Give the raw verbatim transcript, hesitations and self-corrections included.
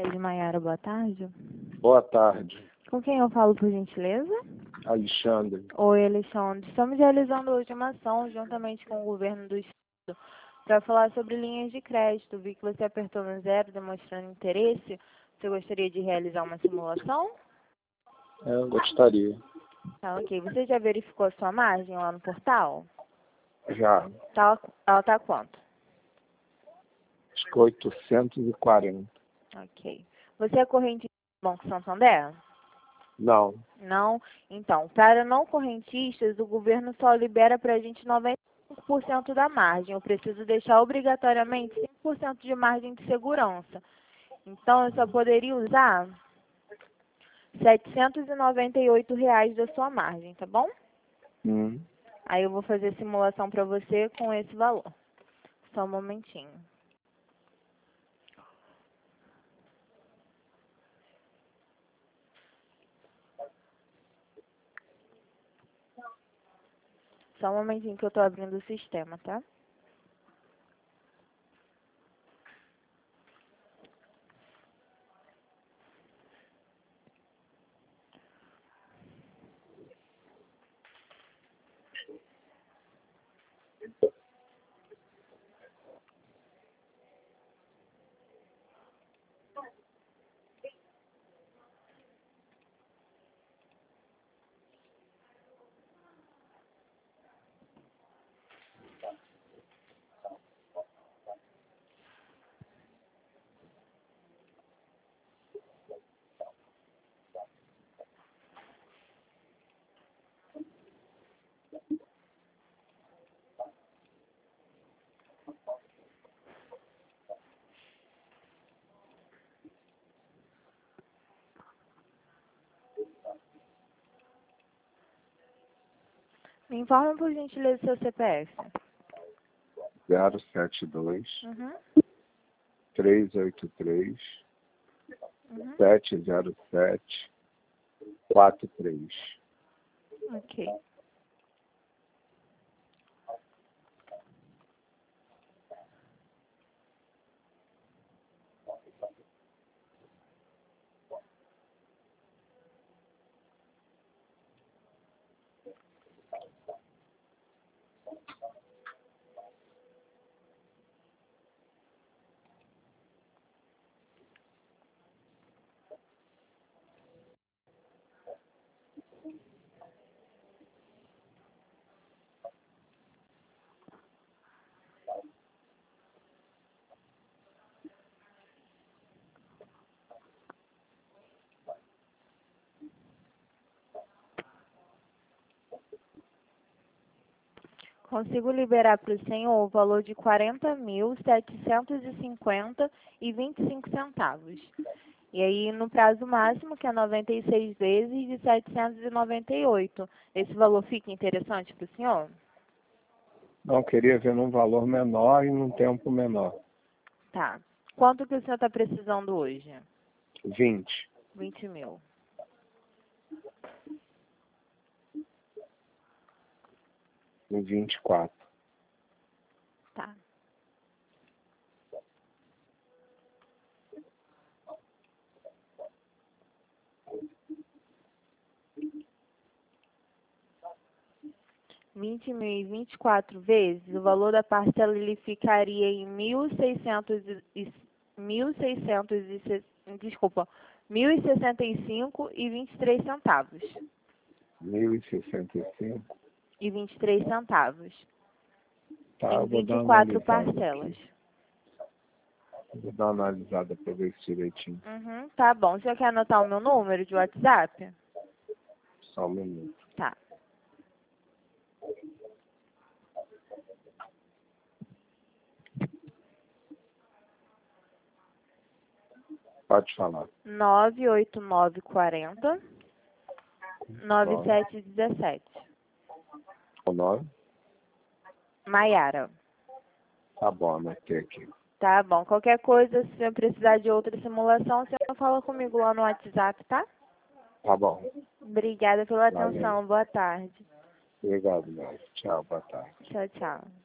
Sede Maiara, boa tarde. Boa tarde, Com quem eu falo, por gentileza? Alexandre. Oi, Alexandre. Estamos realizando hoje uma ação juntamente com o governo do estado para falar sobre linhas de crédito. Vi que você apertou no zero demonstrando interesse. Você gostaria de realizar uma simulação? É, eu gostaria. Tá, ok. Você já verificou a sua margem lá no portal? Já, Tá, ela tá quanto? acho que oitocentos e quarenta. Ok. Você é correntista do Banco Santander? Não, Não? Então, para não correntistas, o governo só libera para a gente noventa e cinco por cento da margem. Eu preciso deixar obrigatoriamente cinco por cento de margem de segurança. Então, eu só poderia usar setecentos e noventa e oito reais da sua margem, tá bom? hum, Aí eu vou fazer a simulação para você com esse valor. Só um momentinho. Só um momentinho que eu estou abrindo o sistema, tá? Me informa, por gentileza, seu C P F. zero sete dois, Uhum. três oito três, Uhum. sete zero sete, quatro três. Ok. Consigo liberar para o senhor o valor de quarenta mil, setecentos e cinquenta e vinte e cinco centavos. E aí, no prazo máximo, que é noventa e seis vezes de setecentos e noventa e oito. Esse valor fica interessante para o senhor? Não, queria ver num valor menor e num tempo menor. Tá. Quanto que o senhor está precisando hoje? vinte. vinte mil. E vinte e quatro. Tá. vinte mil e vinte e quatro vezes, o valor da parcela ele ficaria em mil e seiscentos e mil e seiscentos e desculpa, mil e sessenta e cinco e vinte e três centavos. mil e sessenta e cinco. E vinte e três centavos. Tá, Em eu vou vinte dar e uma quatro analisada parcelas. aqui. Vou dar uma analisada para ver isso direitinho. Uhum, tá bom. Você quer anotar o meu número de WhatsApp? Só um minuto. Tá. Pode falar. nove oito nove quatro zero nove sete um sete. O nome? Maiara. Tá bom, anotei aqui. Tá bom. Qualquer coisa, se você precisar de outra simulação, você fala comigo lá no WhatsApp, tá? Tá bom. Obrigada pela Valeu. atenção. Boa tarde. Obrigado, Márcio. Tchau, boa tarde. Tchau, tchau.